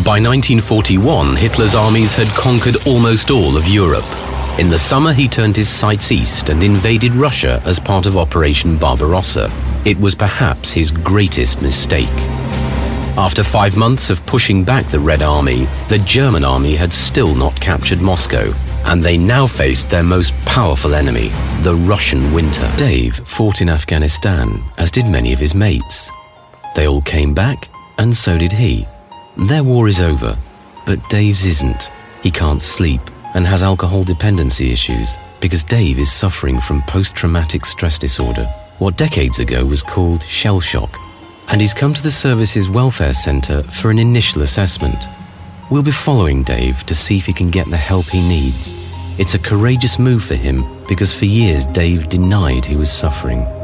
By 1941, Hitler's armies had conquered almost all of Europe. In the summer, he turned his sights east and invaded Russia as part of Operation Barbarossa. It was perhaps his greatest mistake. After 5 months of pushing back the Red Army, the German army had still not captured Moscow, and they now faced their most powerful enemy, the Russian winter. Dave fought in Afghanistan, as did many of his mates. They all came back, and so did he. Their war is over, but Dave's isn't. He can't sleep and has alcohol dependency issues because Dave is suffering from post-traumatic stress disorder, what decades ago was called shell shock, and he's come to the Services Welfare Centre for an initial assessment. We'll be following Dave to see if he can get the help he needs. It's a courageous move for him because for years Dave denied he was suffering.